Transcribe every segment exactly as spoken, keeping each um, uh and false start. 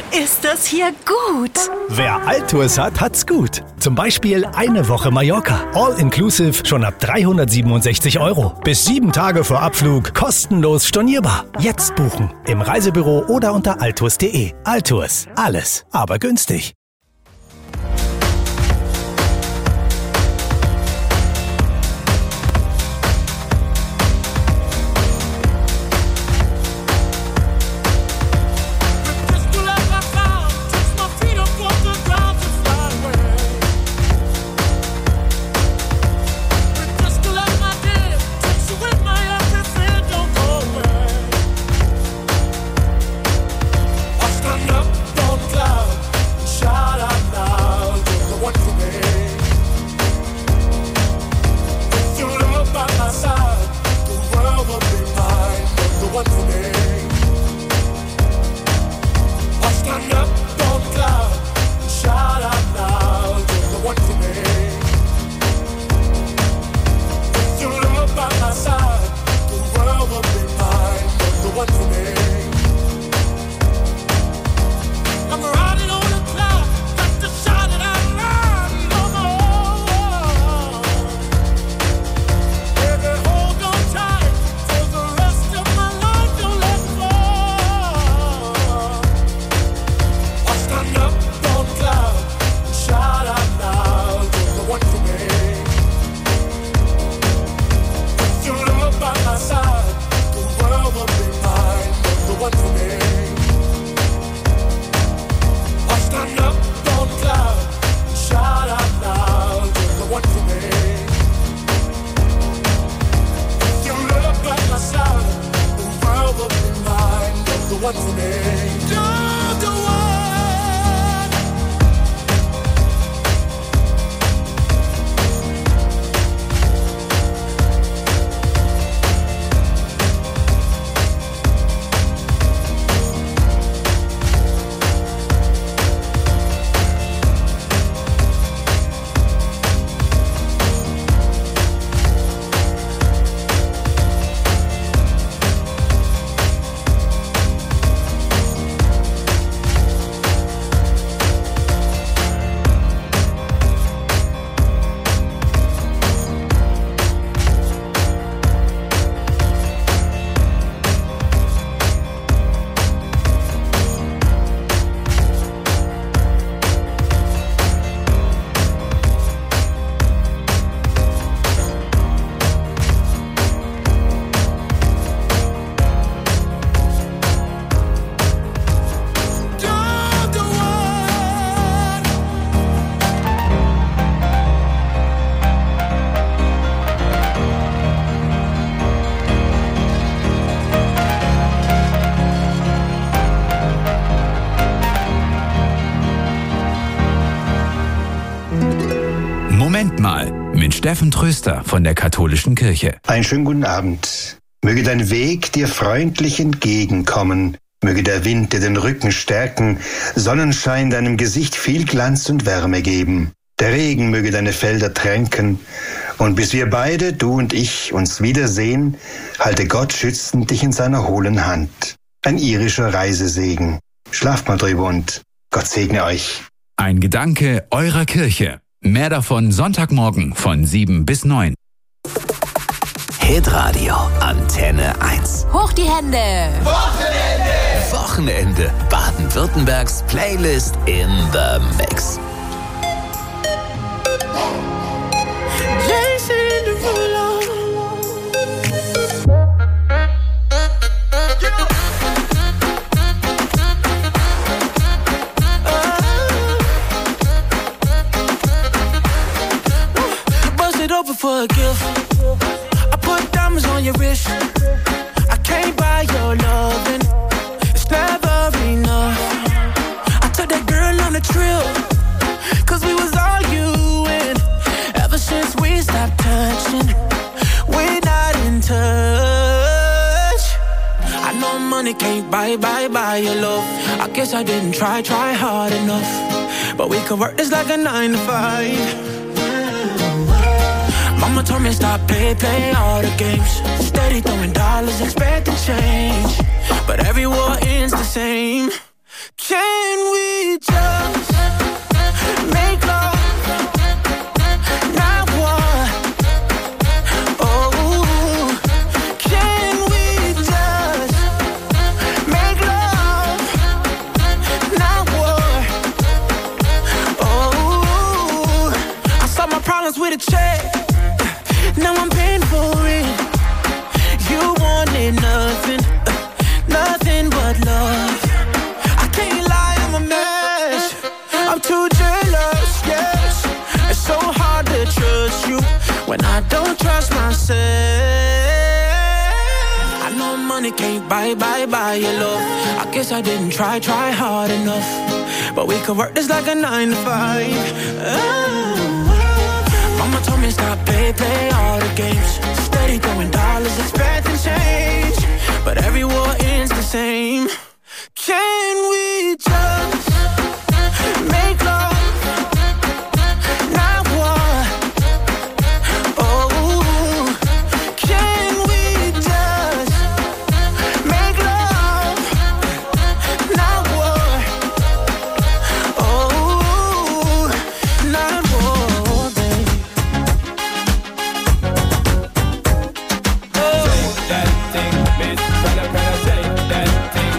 ist das hier gut. Wer Altours hat, hat's gut. Zum Beispiel eine Woche Mallorca. All-inclusive schon ab dreihundertsiebenundsechzig Euro. Bis sieben Tage vor Abflug kostenlos stornierbar. Jetzt buchen. Im Reisebüro oder unter altours punkt de. Altours. Alles, aber günstig. Moment mal, mit Steffen Tröster von der Katholischen Kirche. Einen schönen guten Abend. Möge dein Weg dir freundlich entgegenkommen. Möge der Wind dir den Rücken stärken, Sonnenschein deinem Gesicht viel Glanz und Wärme geben. Der Regen möge deine Felder tränken. Und bis wir beide, du und ich, uns wiedersehen, halte Gott schützend dich in seiner hohlen Hand. Ein irischer Reisesegen. Schlaft mal drüber und Gott segne euch. Ein Gedanke eurer Kirche. Mehr davon Sonntagmorgen von sieben bis neun. Hitradio Antenne eins. Hoch die Hände. Wochenende. Wochenende. Baden-Württembergs Playlist in the Mix. Over for a gift. I put diamonds on your wrist. I can't buy your loving. It's never enough. I took that girl on a trip, cause we was arguing. Ever since we stopped touching, we're not in touch. I know money can't buy, buy, buy your love. I guess I didn't try, try hard enough. But we could work this like a nine to five. Mama told me stop, play, play all the games. Steady throwing dollars, expecting change. But every war ends the same. Can we just make love? Now what? Oh, can we just make love? Now what? Oh, I solved my problems with a check. Now I'm paying for it. You wanted nothing, nothing but love. I can't lie, I'm a mess. I'm too jealous, yes. It's so hard to trust you when I don't trust myself. I know money can't buy, buy, buy your love. I guess I didn't try, try hard enough. But we could work this like a nine to five. Oh. Mama told me stop, play, play all the games. Steady throwing dollars, expecting change. But every war ends the same. Can we just make love? Now what? Oh, can we just make love? Now what? Oh, not war, babe. Oh. Shake that thing, miss. Better, better shake that thing.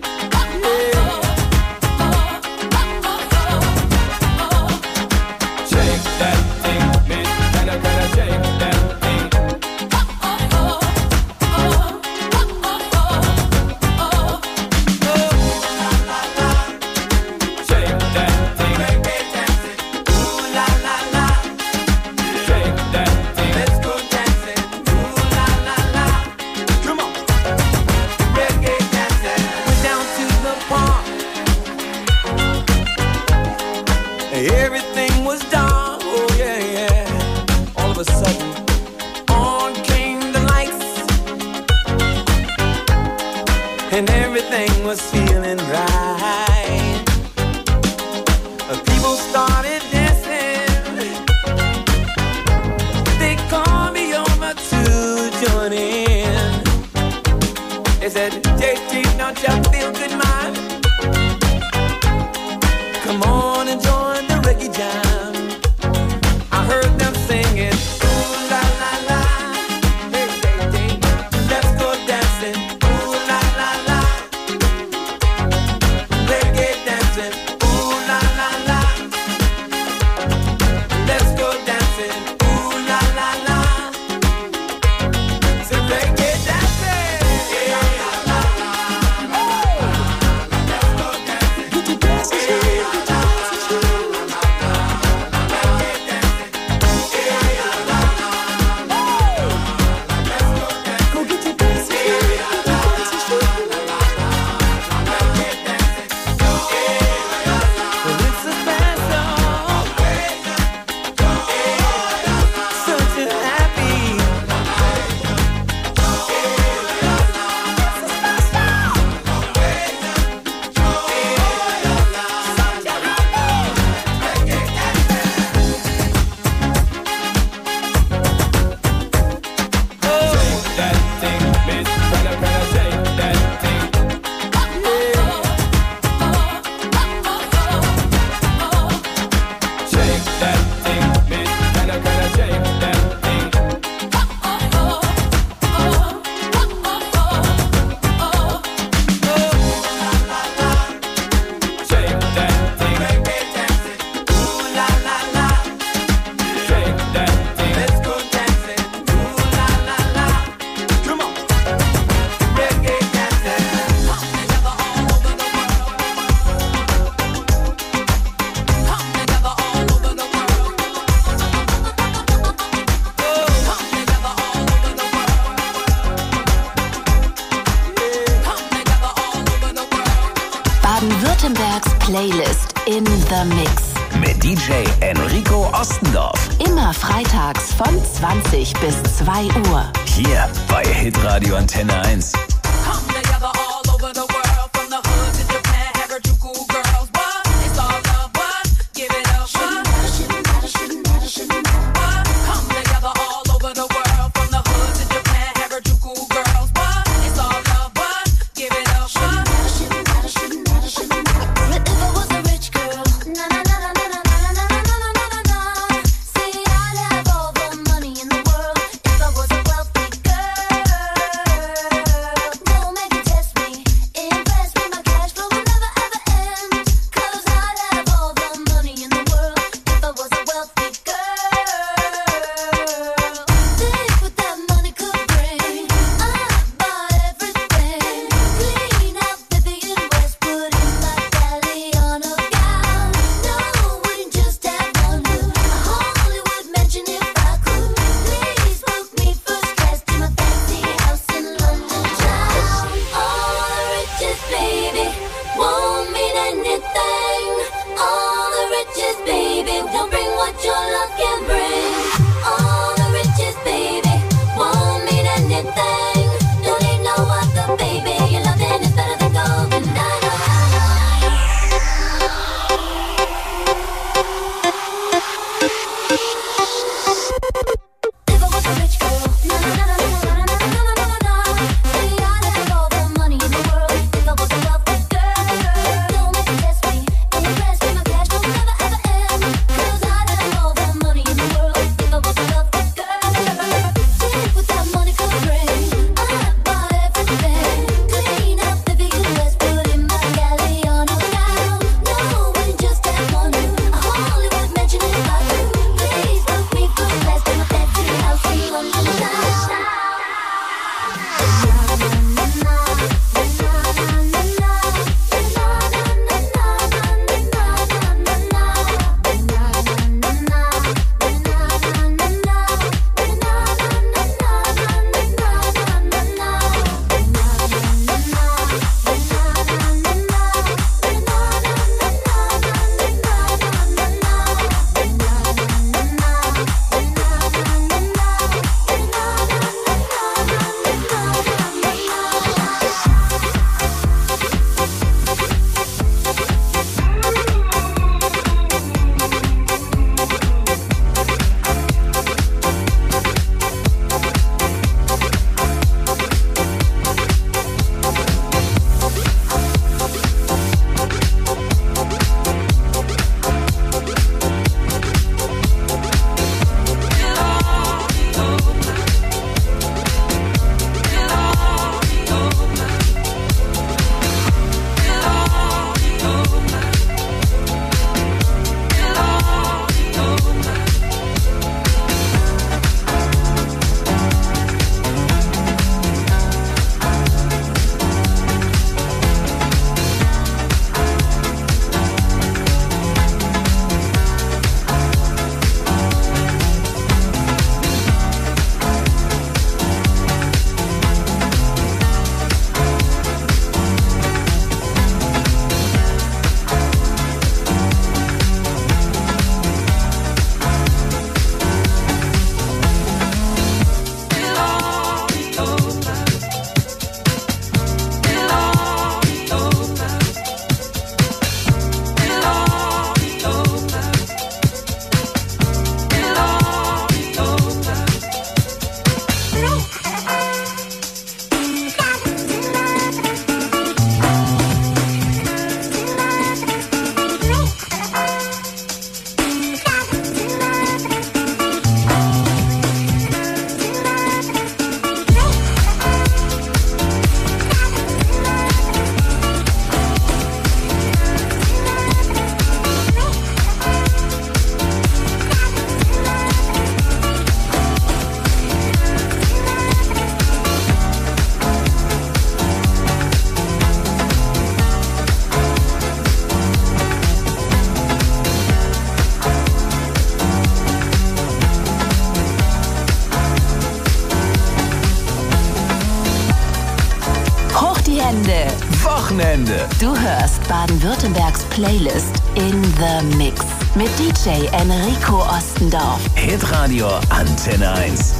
Everything was done, oh yeah, yeah. All of a sudden, on came the lights, and everything was feeling right. People started dancing, they called me over to join in. They said, J T, don't you feel good, man? Come on and join the reggae jam. I heard them singing, ooh la la la, hey, hey, hey. Let's go dancing, ooh la la la, reggae dancing, ooh la la la. Let's go dancing, ooh la la la. So reggae dancing, yeah la la la. Let's go dancing, get you dancing. Baden-Württembergs Playlist in the Mix. Mit D J Enrico Ostendorf. Immer freitags von zwanzig bis zwei Uhr. Hier bei Hitradio Antenne eins. Wochenende. Du hörst Baden-Württembergs Playlist in the Mix mit D J Enrico Ostendorf. Hitradio Antenne eins.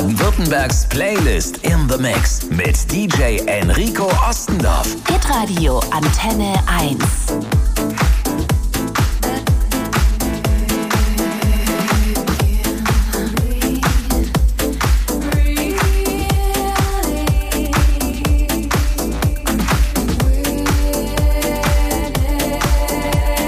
Baden-Württembergs Playlist in the Mix mit D J Enrico Ostendorf. Hitradio Antenne eins.